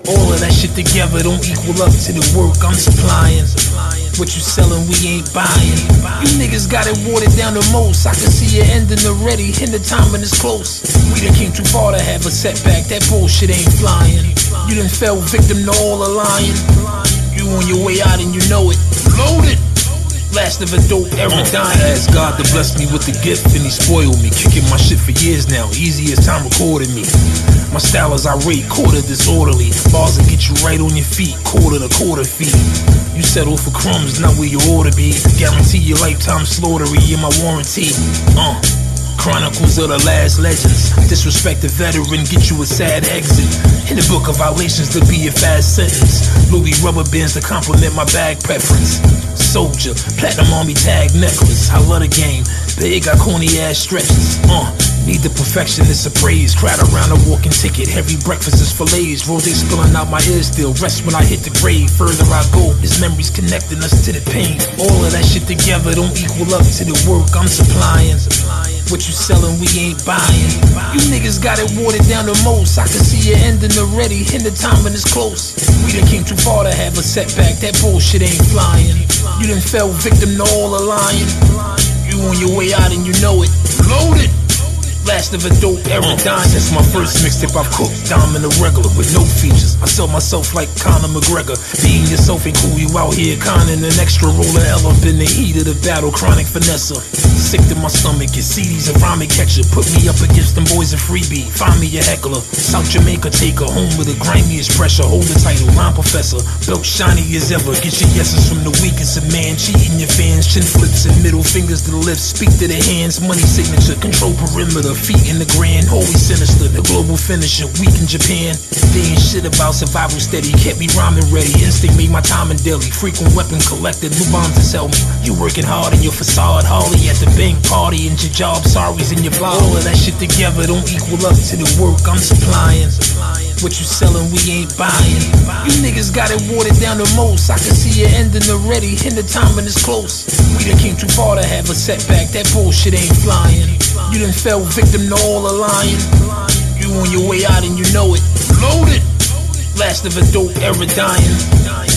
All of that shit together don't equal up to the work I'm supplying. What you selling, we ain't buying. You niggas got it watered down the most. I can see it ending already, and the timing is close. We done came too far to have a setback. That bullshit ain't flying. You done fell victim to all the lying. You on your way out and you know it. Loaded. Last of a dope ever dying. I asked God to bless me with the gift and he spoiled me. Kicking my shit for years now, easy as time recorded me. My style is irate, quarter disorderly. Bars will get you right on your feet, quarter to quarter feet. You settle for crumbs, not where you ought to be. Guarantee your lifetime slaughtery in my warranty. Chronicles of the last legends. Disrespect the veteran, get you a sad exit. In the book of violations, to be a fast sentence. Louis rubber bands to compliment my bag preference. Soldier, platinum army tag necklace. I love the game, but it got corny ass stretches. Need the perfectionist appraise. Crowd around a walking ticket. Heavy breakfast is fillets. Rose spilling out my ears still. Rest when I hit the grave. Further I go, his memories connecting us to the pain. All of that shit together don't equal up to the work I'm supplying. What you selling, we ain't buying. You niggas got it watered down the most. I can see it ending already, and the timing is close. We done came too far to have a setback. That bullshit ain't flying. You done fell victim to all the lying. You on your way out and you know it. Loaded. Last of a dope ever dying. Since my first mixtape I've cooked diamond irregular with no features. I sell myself like Conor McGregor. Being yourself ain't cool, you out here conning an extra roller L up in the heat of the battle. Chronic finesse. Sick to my stomach, your CDs a rhyming catcher. Put me up against them boys in freebie. Find me a heckler. South Jamaica taker, home with the grimiest pressure. Hold the title, rhyme professor. Belt shiny as ever. Get your yeses from the weakest of man. Cheating your fans, chin flips and middle fingers to the lips. Speak to the hands, money signature, control perimeter. Feet in the grand, holy sinister, the global finisher, weak in Japan. They ain't shit about survival steady, kept me rhyming ready. Instinct made my time in Delhi, frequent weapon collected, new bombs to sell me. You working hard in your facade, Harley at the bank party, and your job, sorries in your blog. All of that shit together don't equal up to the work I'm supplying. What you selling, we ain't buying. You niggas got it watered down the most. I can see it ending already, and the timing is close. We done came too far to have a setback. That bullshit ain't flying. You done fell victim to all the lying. You on your way out and you know it. Loaded. Last of a dope ever dying.